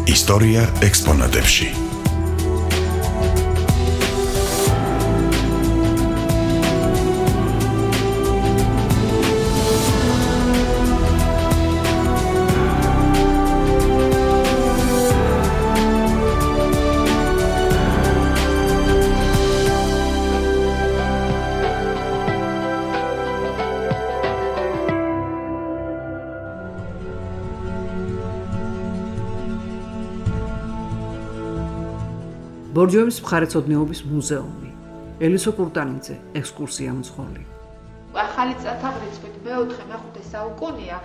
ისტორია ექსპონატებში. ბორჯომის მხარეთმცოდნეობის მუზეუმი. ელისო კურტანიძე, ექსკურსია მძღოლი. ახალი წელთაღრიცხვით მე-4-მე-5 საუკუნეა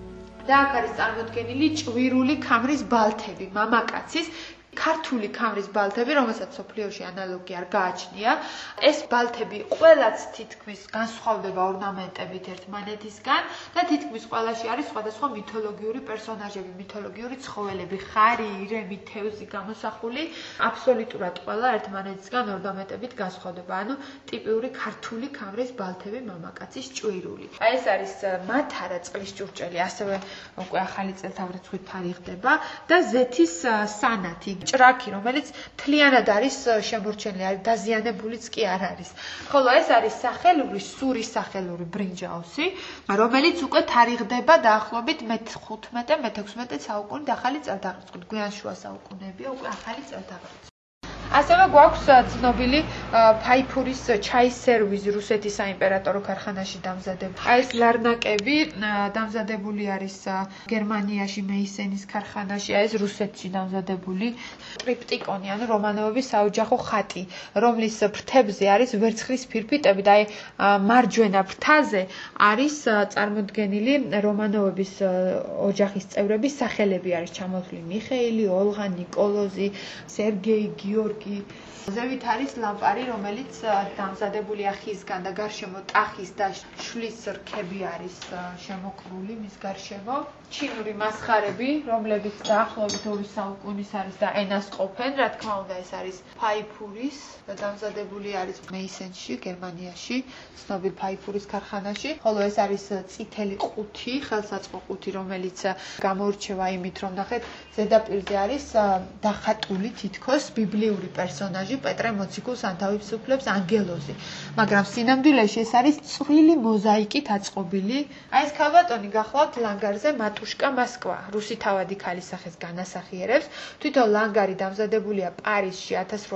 და აქ არის წარმოდგენილი ჭვირული ქამრის ბალთები, მამაკაცის ქართული ქამრის ბალთები, რომელსაც სოფლიოში ანალოგი არ გააჩნია. ეს ბალთები ყველაც თითქმის განსხვავდება ორნამენტებით ერთმანეთისგან და თითქმის ყველაში არის სხვადასხვა მითოლოგიური პერსონაჟები, მითოლოგიური ცხოველები, ხარი, ირემი, თევზი გამოსახული. აბსოლუტურად ყველა ერთმანეთისგან ორნამენტებით განსხვავდება. ანუ ტიპიური ქართული ქამრის ბალთები, მამაკაცის ჭვირული. ეს არის მათარა წყლის ჭურჭელი, ასევე უკვე ახალი წელთაღრიცხვით თარიღდება და ზეთის სანათი ჭრაკი, რომელიც მთლიანად არის შემორჩენილი, არის დაზიანებულიც კი არ არის. ხოლო ეს არის სახელური, სურის სახელური ბრინჯაოსი, რომელიც უკვე თარიღდება დაახლოებით მე-15-მე-16 საუკუნით ახალი წელთაღრიცხვით, გვიან შუა საუკუნეებია უკვე ახალი წელთაღრიცხვი. ასევე გვაქვს ცნობილი ფაიფურის ჩაის სერვიზი რუსეთის საიმპერატორო ქარხანაში დამზადებული. ეს ლარნაკები დამზადებული არის გერმანიაში მეისენის ქარხანაში, ეს რუსეთში დამზადებული ტრიპტიკონი, ანუ რომანოვების საოჯახო ხატი, რომლის ფრთებზე არის ვერცხლის ფირფიტები და მარჯვენა ფრთაზე არის წარმოდგენილი რომანოვების ოჯახის წევრების სახელები არის ჩამოთვლილი: მიხეილი, ოლღა, ნიკოლოზი, სერგეი, გიორგი. ზევით არის ლამპარი, რომელიც დამზადებულია ხისგან და გარშემო ტახის და შლის რქები არის შემოყრული მის გარშემო. ჩინური მასხარები, რომლებიც დაახლოებით 2 საუკუნის არის და ენას ყოფენ, რა თქმა უნდა, ეს არის ფაიფურის და დამზადებული არის მეისენში, გერმანიაში, ცნობილ ფაიფურის ქარხანაში. ხოლო ეს არის წითელი ყუთი, ხელსაწყო ყუთი, რომელიც გამოირჩევა იმით, რომ ნახეთ, ზედაპირზე არის დახატული თითქოს ბიბლიური პერსონაჟი პეტრე მოციქულს ანთავებს უფლებს ანგელოზი, მაგრამ სინამდვილეში ეს არის წვრილი მოზაიკით აწყობილი. აი ეს ქალბატონი გახლავთ ლანგარზე მატუშკა მოსკვა, რუსი თავადი ქალის სახეს განასახიერებს. თვითონ ლანგარი დამზადებულია პარიზში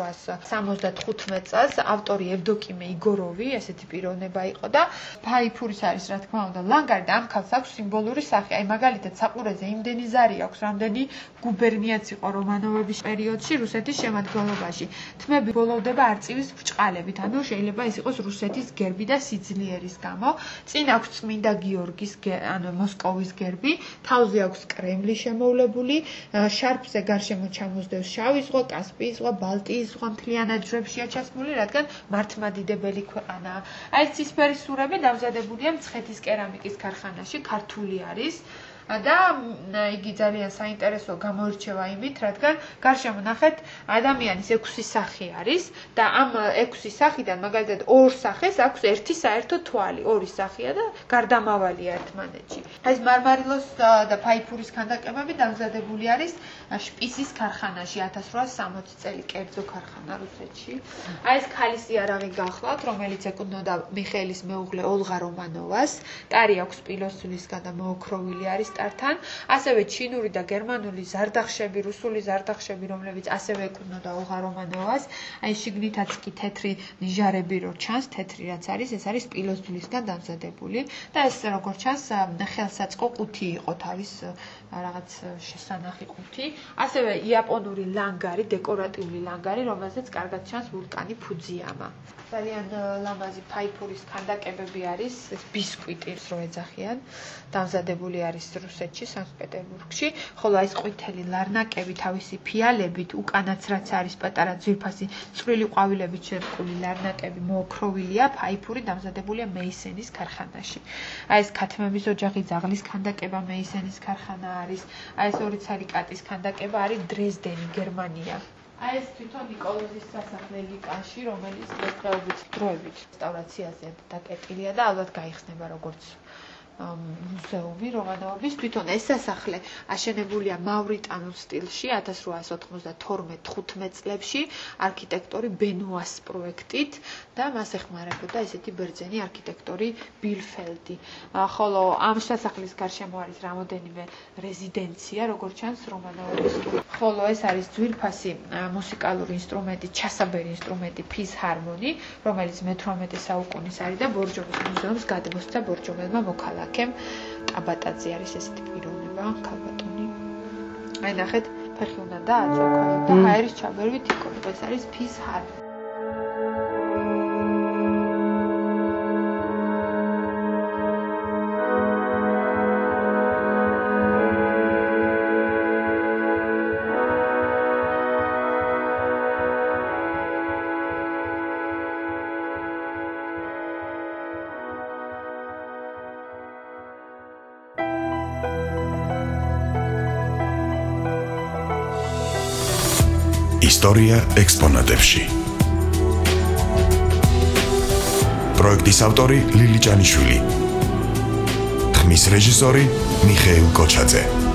1875 წელს, ავტორი ევდოკიმე იგოროვი, ესეთი პიროვნება იყო და ფაიფურის არის რა თქმა უნდა ლანგარი და ამ ქალს აქვს სიმბოლური სახე. აი მაგალითად საყურეზე იმდენი ზარი აქვს, რამდენი გუბერნიაც იყო რომანოვების პერიოდში რუსეთის შემადგენლობაში. თმები ბოლოვდება არწივის ბრჭყალებით, ანუ შეიძლება ეს იყოს რუსეთის გერბი და სიძლიერის გამო. წინ აქვს წმინდა გიორგის, ანუ მოსკოვის გერბი, თავზე აქვს კრემლი შემოვლებული, შარფზე გარშემო ჩამოსდევს შავი ზღვა, კასპიის ზღვა, ბალტიის ზღვა მთლიანად ჯვრებშია ჩასმული, რადგან მართლმადიდებელი ქვეყანაა. აი ეს ცისფერი სურები დამზადებულია მცხეთის კერამიკის ქარხანაში, ქართული არის. და იგი ძალიან საინტერესო გამოირჩევა იმით, რადგან გარშემო ნახეთ ადამიანის 6 სახე არის და ამ 6 სახიდან მაგალითად 2 სახეს აქვს ერთი საერთო თვალი, 2 სახეა და გარდამავალია ერთმანეთში. ეს მარმარილოს და ფაიფურის ქანდაკებები დამზადებული არის შპისის ქარხანაში 1860 წელი კერძო ქარხანა რუსეთში. აი ეს ქალის იარაღი გახლავთ, რომელიც ეკუთვნოდა მიხეილის მეუღლე ოლღა რომანოვას, ტარი აქვს სპილოსულისგან და მოოქროვილი არის ტართან, ასევე ჩინური და გერმანული ზარდახშები, რუსული ზარდახშები, რომლებიც ასევე ეკუთვნოდა ოლღა რომანოვას. აი შიგნითაც კი თეთრი ნიჟარები რო ჩანს, თეთრი რაც არის, ეს არის სპილოსულისგან დამზადებული და ეს როგორც ჩანს ხელსაწყო ყუთი იყო თავის რაღაც შესანახი ყუთი. ასევე იაპონური ლანგარი, დეკორატიული ლანგარი, რომელზეც კარგად ჩანს ვულკანი ფუძიამა. ძალიან ლამაზი ფაიფურის ქანდაკებები არის, ეს ბისკვიტის რო ეძახიან, დამზადებული არის რუსეთში, სანქტ-პეტერბურგში, ხოლო ეს ყვითელი ლარნაკები თავისი ფიალებით, უკანაც რაც არის პატარა ძვირფასი წვრილი ყვავილებით შერყული ლარნაკები მოოქროვილია, ფაიფური დამზადებულია მეისენის ქარხანაში. აი ეს ქათმების ოჯახი ძაღლის ქანდაკება მეისენის ქარხანა არის, აი ეს 2 ცალიკატის ქანდაკება არის დრეზდენი, გერმანია. აი ეს თვითონ ნიკოლოზის სასახლე ლიკაში, რომელიც დღესდღეობით დროებით რესტავრაციაზე დაკეტილია და ალბათ გაიხსნება როგორც მუზეუმი რომანოვების თვითონ ეს სასახლე აშენებულია მავრიტანულ სტილში 1892-15 წლებში არქიტექტორი ბენუას პროექტით და მას ეხმარებოდა ესეთი ბერძენი არქიტექტორი ბილფელდი. ხოლო ამ სასახლის გარშემო არის რამოდენიმე რეზიდენცია, როგორც ჩანს რომანოვების. ხოლო ეს არის ძვირფასი მუსიკალური ინსტრუმენტი, ჩასაბერი ინსტრუმენტი ფიზჰარმონი, რომელიც მე-18 საუკუნის არის და ბორჯომის მუზეუმს გადმოსცა ბორჯომელმა მოქალაქემ. აბატაძე არის ესეთი პიროვნება, ქალბატონი. აი ნახეთ, ფეხი უნდა დააწვა ხოლმე და ჰაერის ჩაბერვით იქნება. ეს არის ფიზჰარმონი. ისტორია ექსპონატებში. პროექტის ავტორი ლილი ჭანიშვილი. ხმის რეჟისორი მიხეილ კოჩაძე.